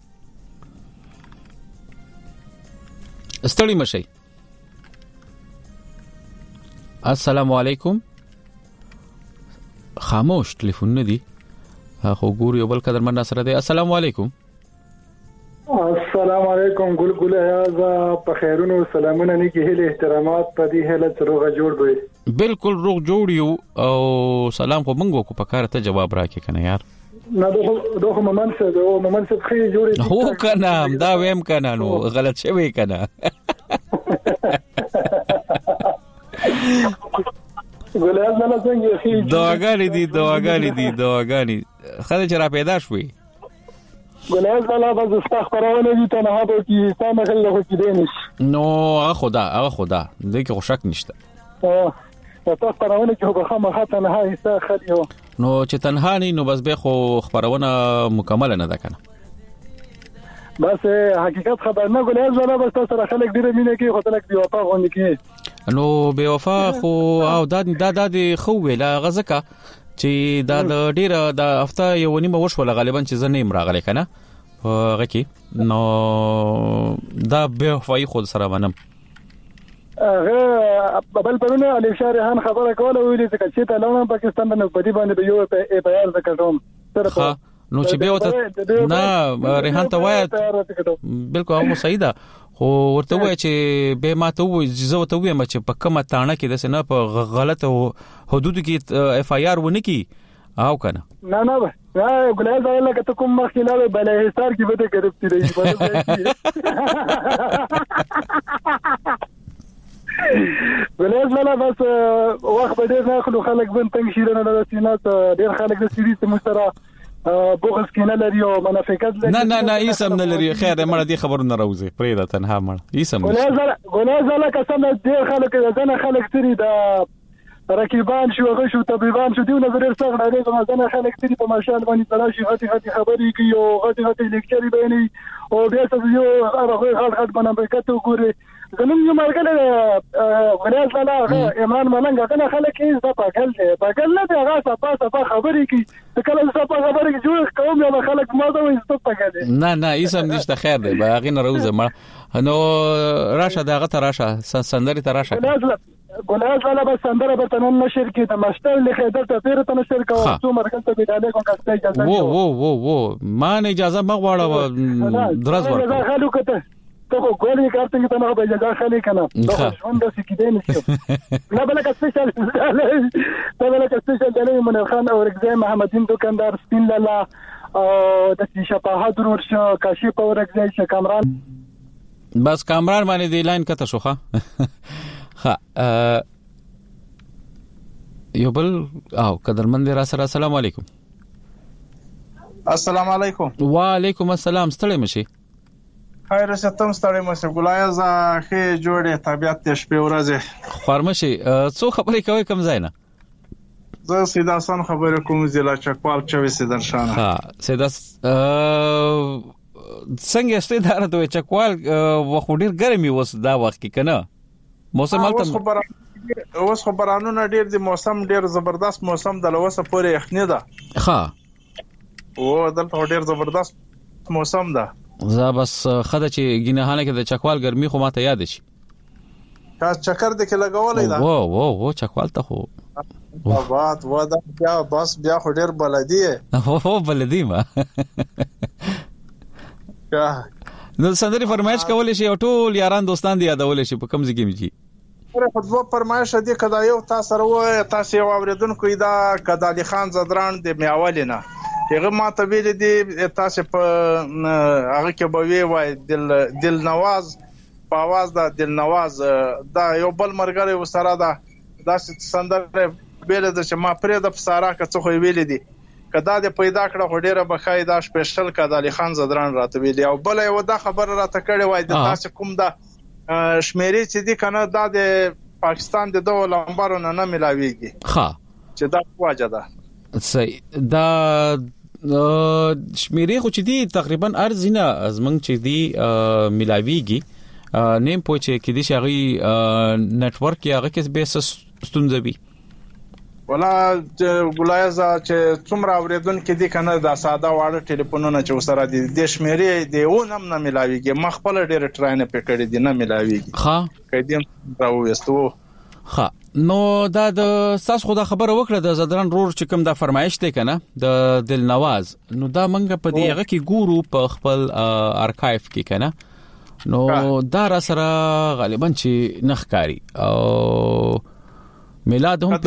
استړی مشي السلام علیکم خاموش ټلیفون نه دی خو ګوري او بل قدرمن سره دی السلام علیکم السلام علیکم ګل ګل هيازه په خیرونو سلامونه نیکی هله احترامات په دې هله روغه جوړ وي بالکل روغ جوړ یو او سلام خو منګو کو پکاره ته جواب راکې کنه یار نه دوه ممن څه خې جوړې هو کنه دا ویم کنه نو غلط شوی کنه ګلاب نه څنګه خې دواګانی خله چې را پیدا شوي ګلاب والا بس استغفرونه دي ته نه هغه کی سامه خلک خو کې دینش نو هغه خدا دې کې خوشک نشته تاسو خبرونه چې هغه خامخا تنها حصہ خلیو نو چې تنها نه نو بس به خو خبرونه مکمل نه ده کنه بس حقیقت خبر نه ګلاب والا بس تاسو سره خلک ډیره مینه کوي خو تلک دی وفا غونډه کوي نو بے وفا خو او دا خو ویلا غزکه چې دا ډیره د هفته یو نیمه وشول غالبا چې زنه امراغله کنه هغه کې نو دا بے وفای خود سره ونم بل پرونه علي شارحان خبره کوله ویلې چې ته لونه پاکستان نه پدی باندې به یو پیار وکړم سره نو چې به وته نه ریحان ته وای بالکل او سیدا خو ورته وای چې به ما ته وای زه ته وایم چې په کومه تانه کې د سنه په غلط حدود کې اف آی آر ونه کی او کنه نه ګلای زاله که ته کوم مخکله بلې حصار کې بده ګرفتي دی ولې زما بس وخت به ډیر نه خلک بن تنګ شیرنه د سینات ډیر خلک د سری ته مستره بوغس کینه لري او منافقت لري نه ایسم نه لري خیر مړه دي خبرونه راوځي پرې دا تنها مړه ایسم ګلای زاله قسم ډیر خلک ځنه خلک سری د رقیبان شو هغه شو طبيبان شو دیو نظر سره غړې کوم ځنه خلک تری په ماشال باندې تلاشي هټي خبرې کوي او هټي لیکچري بیانې او بیا څه یو هغه غټ باندې کته ګوري زمون یو مرګله غریاز لاله ایمان ملنګ کنه خلک یې پاګل نه دی هغه صفه خبرې کوي کله صفه خبرې کوي جوړ کوم یو خلک ما دا وایي ستو پاګل نه ایسم نشته خیر دی باغی نه روزه ما نو راشه دغه تراشه سندري تراشه ګلاز والا بس سندره به تنن نشر کې د مشتل لخدر ته پیر ته نشر کا او څو مرکز ته بداله کوم کاسته اجازه وو ما نه اجازه مغواړه درز ورکړه خلکو کته ته ګولې کارته ته نه به اجازه خلې کنه دا ژوند د سکیدې نشي لا بلک سپیشل ته بلک سپیشل دلې من خان او رګزه محمدین دکاندار سپین لاله او د شپه درور شو کاشف او رګزه کامران بس کامران باندې دی لاین کته شوخه یو بل او قدرمن را سره السلام علیکم. السلام علیکم. وعلیکم السلام. ستړی مشي. خیر ستم ستړی مشه ګلایز خې جوړه طبيعت ته شپه ورځه خورمشي څو خبرې کوي کم ځای نه زه سیدا سن خبره کوم ضلع چکوال چوي سیدن شانه سیدا څنګه ستې دار ته چکوال وخوډیر ګرمي وس دا وخت کې کنه موسم البته اوس خبرانونه ډیر دي موسم ډیر زبردست موسم د لوسه پورې یخنی ده او دلته ډیر زبردست موسم ده زه بس خدای چې ګینهانه کې د چکوال ګرمي خو ماته یاد شي کا چکر د کې لګولې ده وو چکوال ته خو واد ودا بیا خو ډیر بلدی هو بلدی ما نو سندري فرمایش کولې شي او ټول یاران دوستان دی یادول شي په کم ځای کې میږي په دوه فرمایش دي کدا یو تاسو وروه تاسو یو اوریدونکو دا کدالي خان زدران د میاولینه هغه ماته ویل دي تاسو په هغه کې به وای دل نواز په आवाज دا دل نواز دا یو بل مرګره وسره دا سندره ویل د چې ما پرې د سارا که څه ویل دي کدا د پیدا کړه هډیره بخای دا سپیشل کدالي خان زدران راته ویلی او بل یو دا خبر راته کړي وای د تاسو کوم دا شمیرې چې دي کنه دا د پاکستان د دوه لمبارو نه ملاويږي چې دا واجه ده صحیح دا شمیرې خو چې دي تقریبا ارزینه ازمنګ چې دي ملاويږي نیم پوهچې کې دي شغي نتورک هغه کې به ستونزه وي ولا ګلایزا چې څومره اوریدونکو دي کنه دا ساده واړه ټلیفونونه چې وسره دي د شمیرې دی اونم نه ملاويږي مخبل ډېر ټراینه پکړې دي نه ملاويږي کدیم راوېستو نو دا د ساس خدا خبره وکړه د زدران رور چې کوم دا فرمایش دی کنه د دل نواز نو دا منګه په دیغه کې ګورو په خپل ارکایف کې کنه نو دا را سره غالبا چې نخکاری او میلاد هم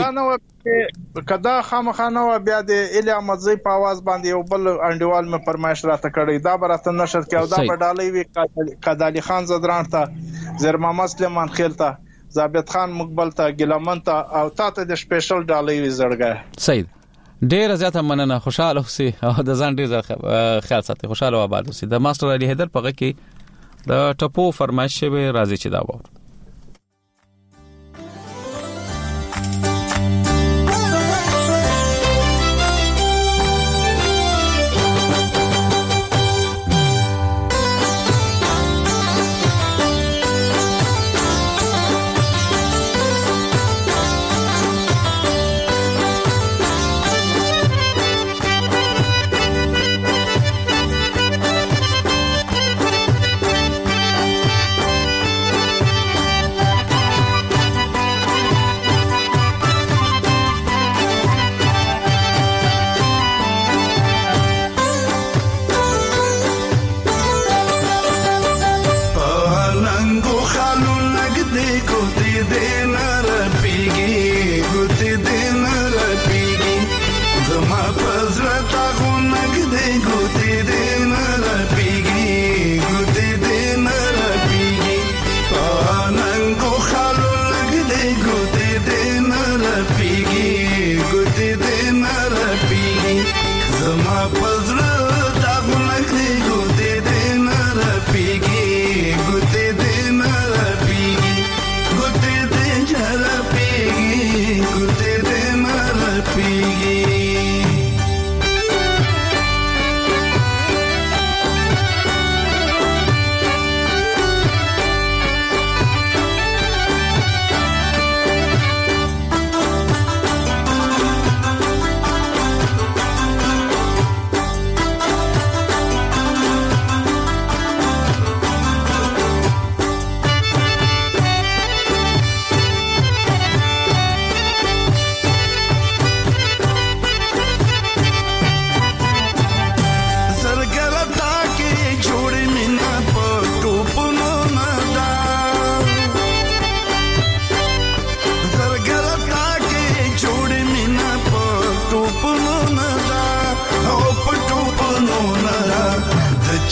کدا خامخانه بیا د الی احمدزی په आवाज باندې یو بل انډیوال مې فرمایش راته کړی دا برته نشر کې او دا بدالې وی کدالي خان زدران ته زرما سلیمان خیل ته ثابت خان مقبل ته ګلمن ته او تاسو د سپیشل ډالې وی زړګه سید ډیر زیاته مننه خوشاله اوسئ او د ځان ډیر خیال ساتئ خوشاله او آباد اوسئ د ماستر علي حیدر پغه کې د ټپو فرمایش به راځي چې دا وو Good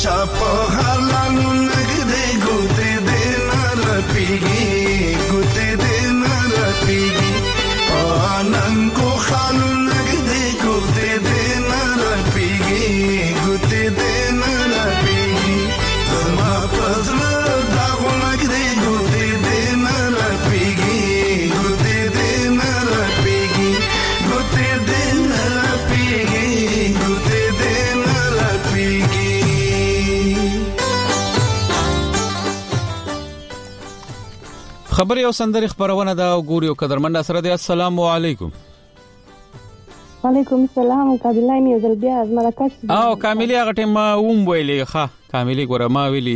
چاپ حالانو نګدې ګوتې دې نرپیږي ګوتې دې نرپیږي ننګو خالو نګدې ګوتې دې نرپیږي ګوتې دې نرپیږي زما پزړه داغو نګدې ګوتې دې نرپیږي ګوتې دې نرپیږي ګوتې دې نرپیږي ګوتې دې نرپیږي. خبري او سندري خبرونه دا ګوري او قدرمن سره دي. السلام علیکم. وعلیکم السلام. کابلای مې زلبیا از مراکش. او کاملی هغه ټیم ویلې ښه کاملی ګوره ما ویلي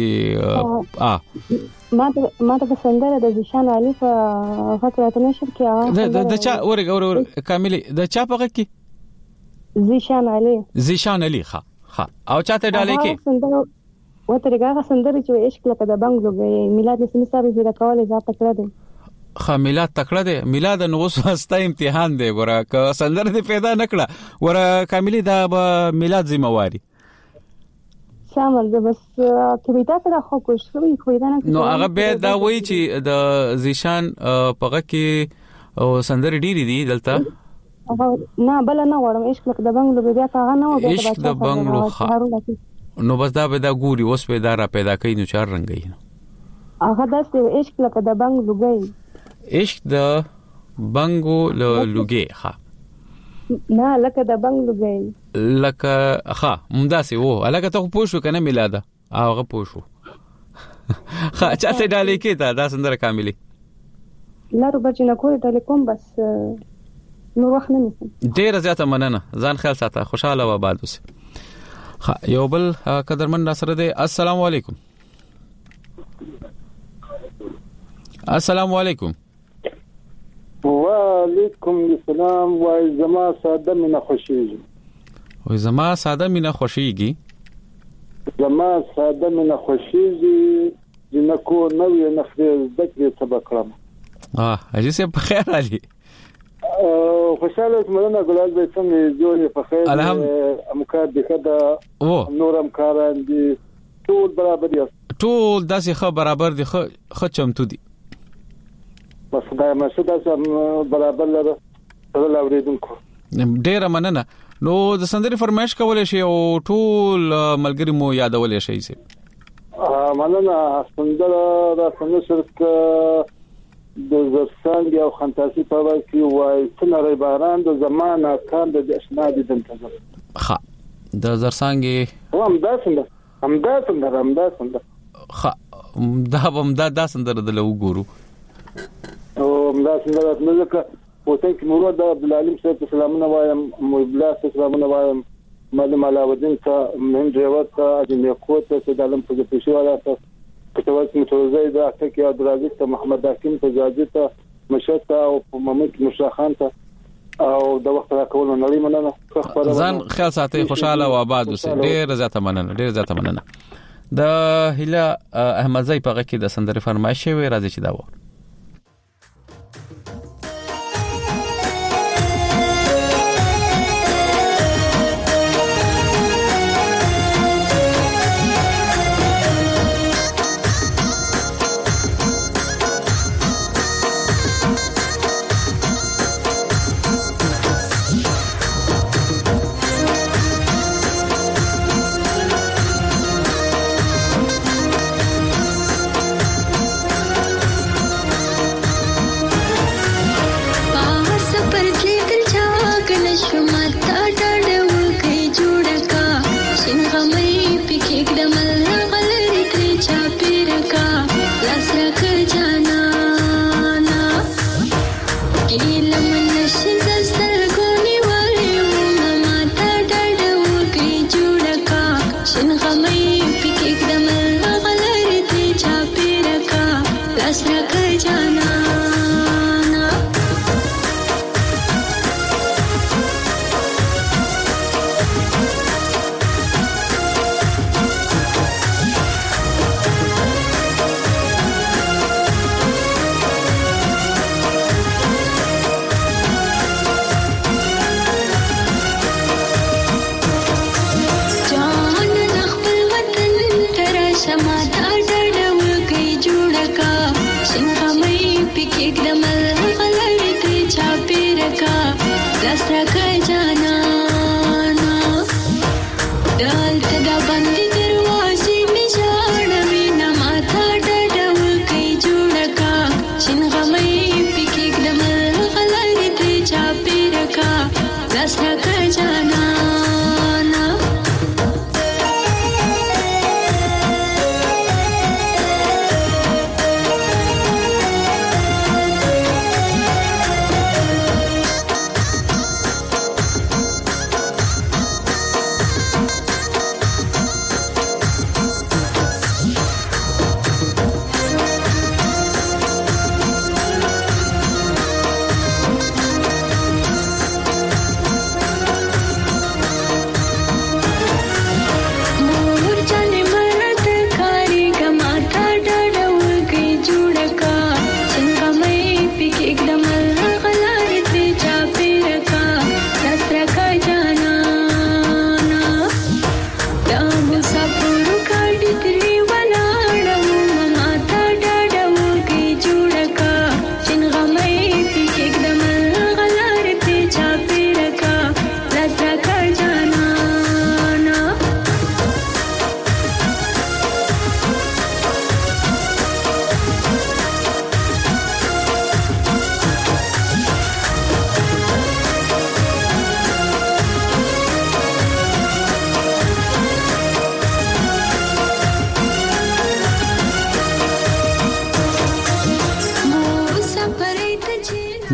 ما ته سندره د زیشان علي په خاطر نشر کې د چا ور کاملی د چا په کې زیشان علي ښه او چاته ډالې کې وترګه سندره چې عشق لکه د بنگلو میلاد نسمي صاحب زیاده کوله ځا تکړه دي. میلاد تکړه دی. میلاد نو اوس واسطه امتحان دی ګوره که سندره دې پیدا نکړه ور کاملی دا به میلاد ذمہواری شامل ده بس کبیتا کړه خو کوشش کوي دا نو هغه به دا وایي چې د زیشان پغه کې سندره ډیری دي دلته نه بل نه وړم عشق لکه د بنگلو بیا کاغه نه و عشق د بنگلو نو بس دا به دا ګوري اوس به دا را پیدا کوي نو چار رنگي هغه داسې عشق لکه د بنگلو گئی عشق د بنگو لوګي ښه نه لکه د بنگلو گئی لکه ښه ممداسي وو لکه ته پوښو کنه میلاده هغه پوښو ښه چاته ډالې کې دا سندره کاملی لارو بچنه کوی ټلیکوم بس نو وخت نه نشم. ډیر زیاته مننه ځان خیال ساته خوشاله و آباد اوسه. یو بل قدرمن سره دی. السلام علیکم. السلام علیکم. وعلیکم السلام. وای زما ساده مینه خوشیږي. وای زما ساده مینه خوشیږي. زما ساده مینه خوشیږي جنکو نوې نخري ذکر سبق کړم. اجي سه په خیر علي. خوشاله اسمه ګلال به څنګه جوړې په خیر امکار دې کده نورم کاران دي ټول برابر دي ټول داسې خو برابر دي خو چمتو دي بس دا مسعود سم برابر لره ټول اوریدونکو ډیر مننه. نو د سندري فرمایش کولای شي او ټول ملګری مو یادولای شي سي مننه. سندره را څنګه د زرسنګ او خنتاسي په وای کې وای څنګه باران د زمانه کار د اشنا دي دنته ښه د زرسنګ همدا څنګه ښه دا سندره د لو ګورو او همدا څنګه نو ځکه وته کې مراد عبد العلیم صاحب سلامونه وایم موبلا سلامونه وایم معلم علاوالدین ته من جواد ته اجمه قوت ته د علم په پیښه ولا کتابت متوزی دا کې عبدالعزیز ته محمد حکیم ته جاجي ته مشت او محمد مشاخان ته او د وخت راکول نړۍ مننه. ځان خیال ساتي خوشاله او آباد اوسئ. ډیر زیاته مننه. د هیله احمدزی په کې د سندره فرمایش وی راځي چې دا و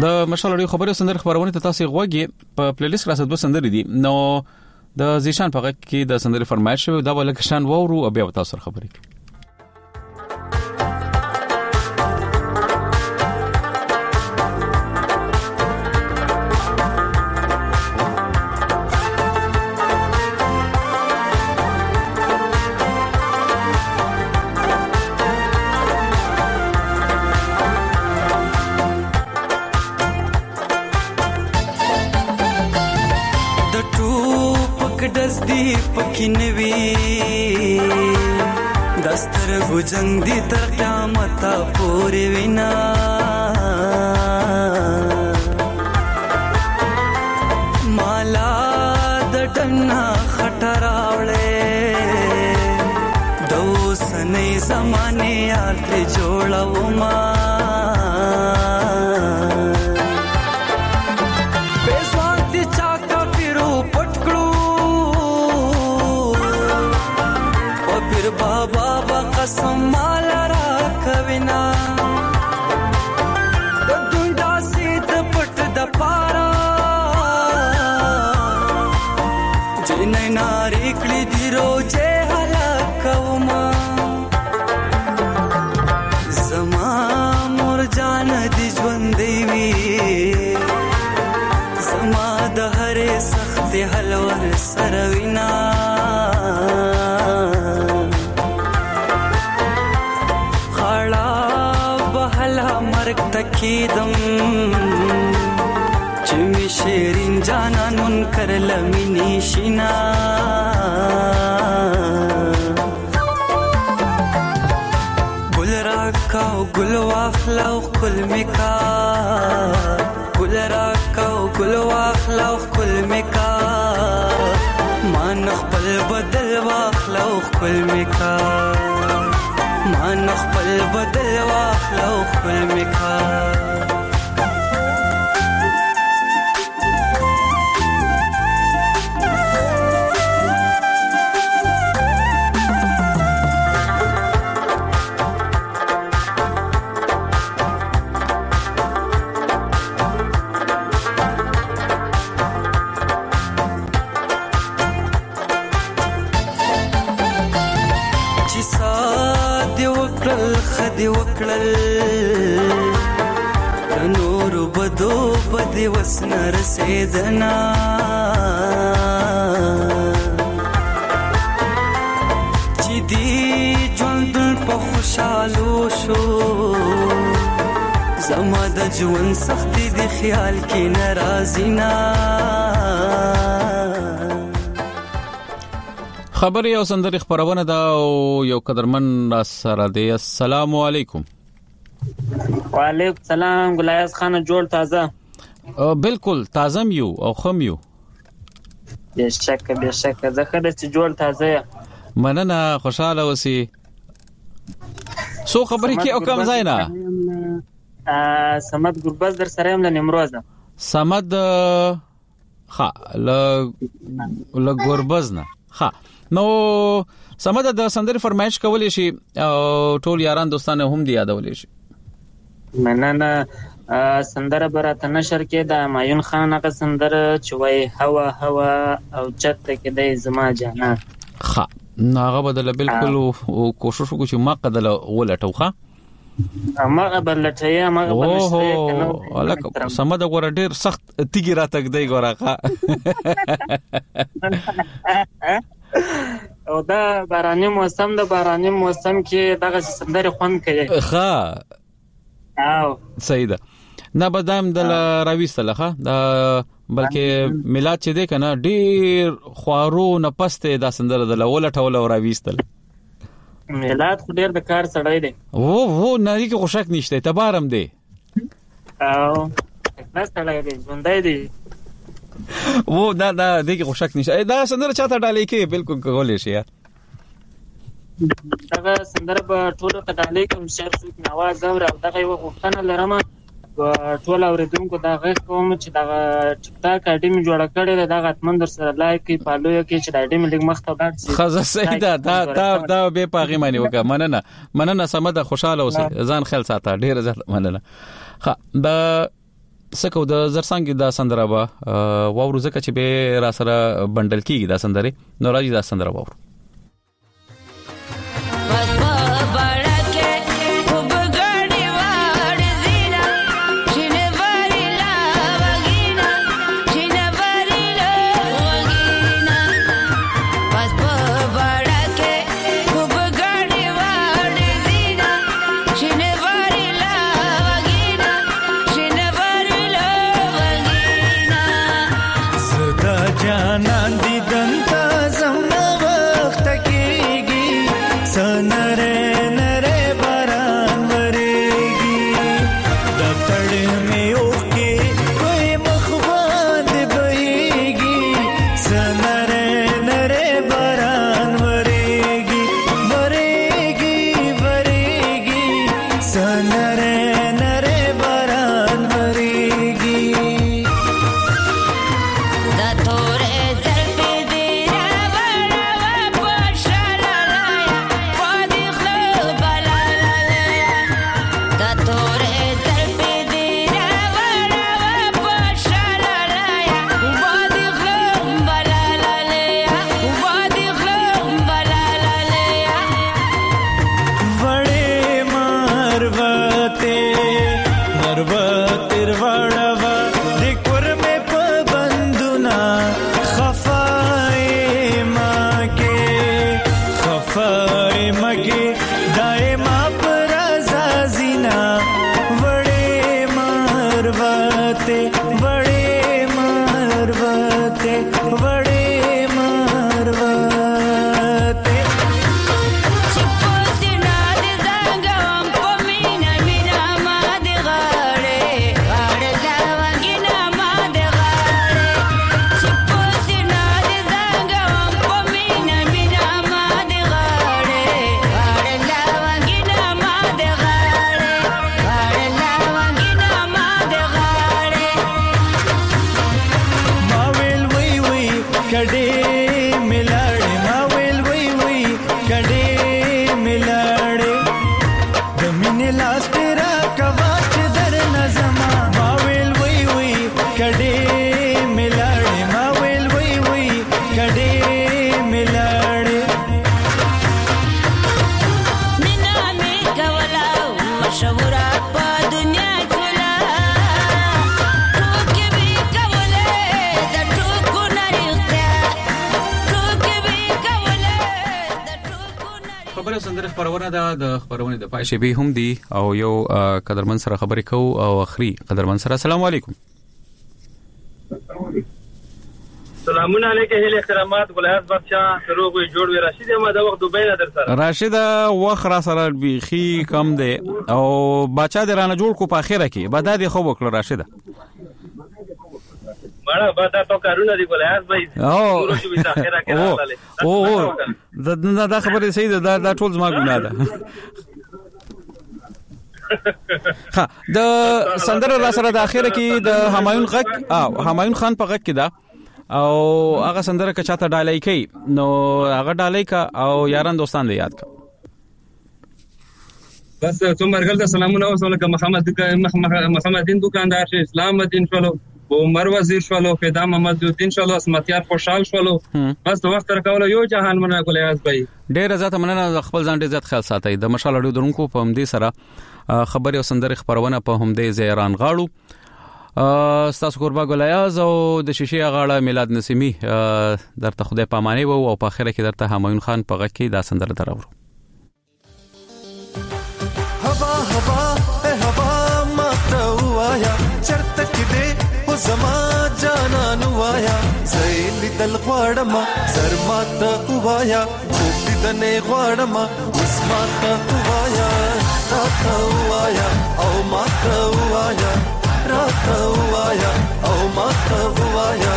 د مشال اړیو خبرو سندره خبرونه ته تاسو غوږی په پلی لیست راځي 2 سندرې دي نو د زیشان په کې د سندره فرمایش شوی دا ولکه شان وورو او بیا تاسو خبرې کوي دستر گجنگ دی تر قیامت پوری وینا مالا دٹنا خٹراوڑے دو سنے زمانے یار تے جوڑا وما قسم مالا را کوینا دندا سید پٹ د پارا جنې ناری کلی دی روزه هلاکوما زما مور جان دی ژوند دی زما د هرې سخت حلور سروینا تکیدم چمی شیرین جانانون کرلمی نیشینا گل راکاو گل واخلاو کل مکا گل راکاو گل واخلاو کل مکا مان خپل بدل واخلاو کل مکا مان خپل بدل واخلو خپل مکا خدي وکړل نور بدو بدی وسن رسیدنا چې دی ژوند په خوشالو شو زما د ژوند سختي دی خیال کې ناراضی نا خبر یو سندري خبرونه دا او یو قدرمن سره دی السلام علیکم وعلیکم السلام ګلایاس خان جوړ تازه بالکل تازه یو او خم یو بشک زه خدای چې جوړ تازه مننه خوشاله اوسې سو خبرې کې او کم زینا سمد ګربز در سره هم لنمروزه سمد ها ل ګربز نه ها نو سمد د سندري فرمایش کولې شي ټول یاران دوستانه هم دی یادولې شي مننه سندره برات نشر کې د مایون خان هغه سندره چوي هوا او چت کې د زما جانا ها هغه بدل بالکل او کوشش وکړو چې ما قدل ولټوخه ما بلټیا ما بلشته کنه الک سمد غوړ ډیر سخت تیګی راتګ دی ګورخه او دا باراني موسم کې دغه سندره خوند کوي ښه او صحیح ده نه بدام د راويستله دا بلکې میلاد چې ده کنه ډیر خوارو نه پسته دا سندره د لول ټول او راويستل میلاد خو ډیر د کار سړی دی وو نه کې خوشک نشته تبارم دی او ناس سړی دی ژوندۍ دی وو دا دغه خوشک نشه دا سندره چاته ډالې کې بالکل کولې شي دغه سندره په ټولو ته ډالې کوم چې نواز اور او دغه وختونه لرم ټول اوریدونکو دا غږ کوم چې دا ټیک ټاک اډیمي جوړ کړی دا غتمن در سره لایک کی فالو کې چې دا اډیمي لګ مخ ته ورځي خزه سیدا دا به پاغي مانی وکړه مننه سمده خوشاله اوسه ځان خیال ساته ډیر زړه مننه ها دا سکو د زرسنګ د سندره با وورو زکه چې به را سره بندل کیږي د سندره نو راځي د سندره وورو د خبرونه د پای شبي هم دي او یو قدرمن سره خبرې کو او اخري قدرمن سره السلام علیکم سلامونه علیکم هله احترامات ګلایاز بادشاہ سروغ جوړ وی راشد ما د وخت دوبه نه در سره راشد وخت را سره بيخي کم دی او بچا درانه جوړ کو په اخره کې بعد د خو وکړه راشد مړه بعد تو کارونه دی ګلایاز بھائی ورو شو په اخره کې راځله او دا خبره صحیح ده دا ټول زما ګناه ده ها د سندره را سره د اخره کې د همایون غک او همایون خان په غک کې دا او هغه سندره که چاته ډالای کوي نو هغه ډالای کا او یاران دوستان دې یاد کا بس څومره ګل سلامونه او سلام محمد دین دکاندار شه اسلام الدین شلو عمر وزیر شلو فدا محمد الدین شلو اسمتیار خوشحال شلو بس وخت تر کوله یو جهان منه ګلیاز بھائی ډیر زیات مننه خپل ځان ډیر زیات خیال ساتي د مشال اړو درونکو په همدې سره خبري او سندره خبرونه په همدې زیران غاړو ستاسو قربا ګلیاز او د شیشې غاړه میلاد نسیمی درته خدای پامانه وو او په اخره کې درته همایون خان په غږ کې دا سندره دراوړو هوا هوا هوا ماتوایا چرته کې دې او زما جانان وایا زېل دل غواړم سر ماته وایا دې دنه غواړم اوس ماته وایا راته وایا او ماته وایا راته وایا او ماته وایا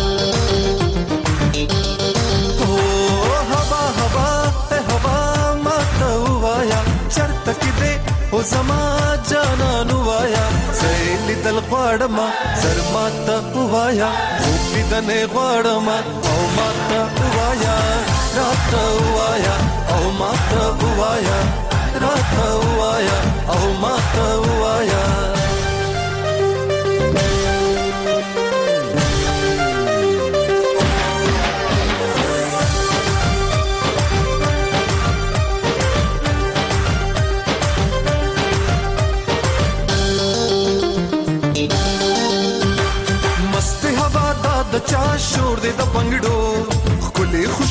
او هوا هوا هوا ماته وایا چرته کې دې او زما جانان وایا زېل دل غواړم سر ماته وایا دې دنه غواړم او ماته وایا راته وایا او ماته وایا راته وایا او ماته وایا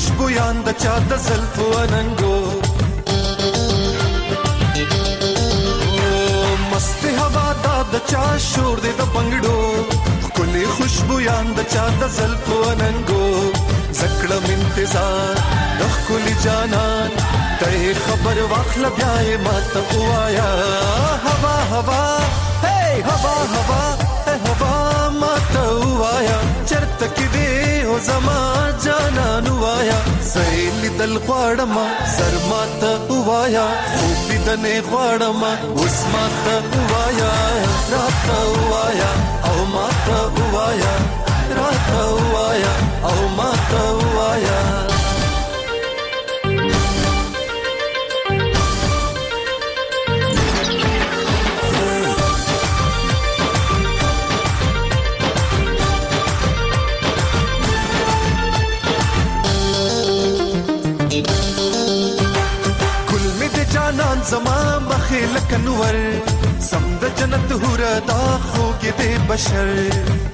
خوشبو یان د چا د زلفو اننګو مست هوا د چا شور دې د بنگړو کلی خوشبو یان د چا د زلفو اننګو زکړم انتظار د کلی جانان ته خبر واخل بیا مات وایا هوا هوا هی هوا هوا هوا مات وایا چرته کې دې او زما جانان وایا سېل دل غواړم سر مات وایا خو دې نه غواړم اوس مات وایا رات وایا او مات وایا رات وایا او مات وایا زما مخې لکه نور سم د جنت هوره دا خو کې د بشر